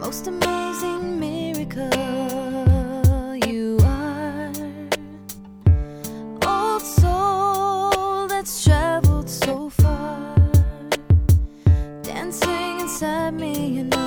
most amazing miracle. You are old soul that's traveled so far, dancing inside me and